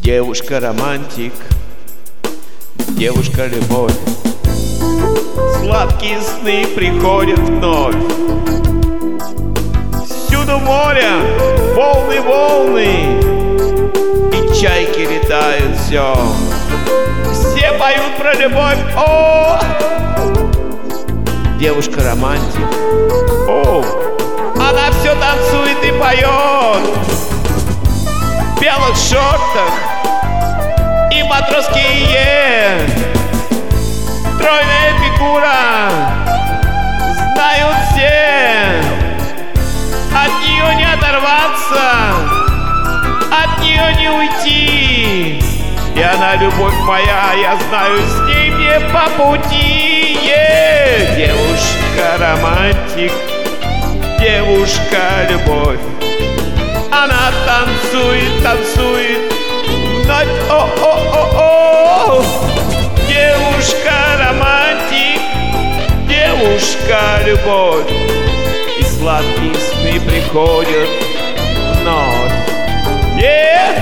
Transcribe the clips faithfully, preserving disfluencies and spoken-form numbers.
Девушка-романтик, девушка-любовь, сладкие сны приходят вновь. Всюду море, волны, волны, и чайки летают все. Все поют про любовь, о! Девушка-романтик, о! Она все танцует и поет в белых шортах и матросские. Стройная фигура, знают все, от нее не оторваться, от нее не уйти. И она любовь моя, я знаю, с ней мне по пути. Yeah! Девушка-романтик, девушка-любовь, она танцует, танцует ночь, о-о-о-о. Девушка-романтик, девушка-любовь, и сладкие сны приходят вновь. Yeah!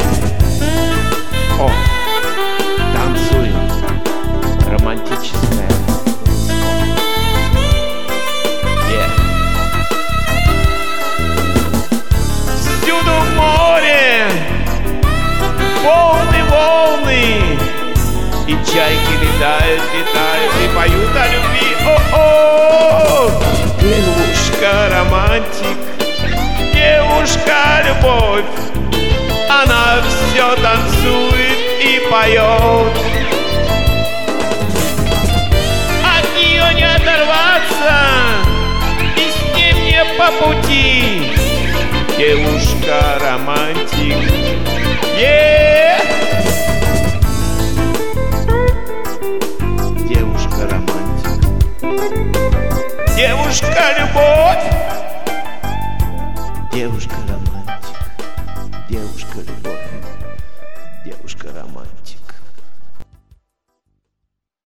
О, танцуем, романтическая. Yeah. Всюду море, волны, волны, и чайки летают, летают и поют о любви. О-о! Девушка-романтик, девушка-любовь, она все танцует и поет. От нее не оторваться, и с ней мне по пути. Девушка-романтик, yeah! Девушка-романтик, девушка-любовь, девушка-романтик, девушка-любовь, девушка-романтик.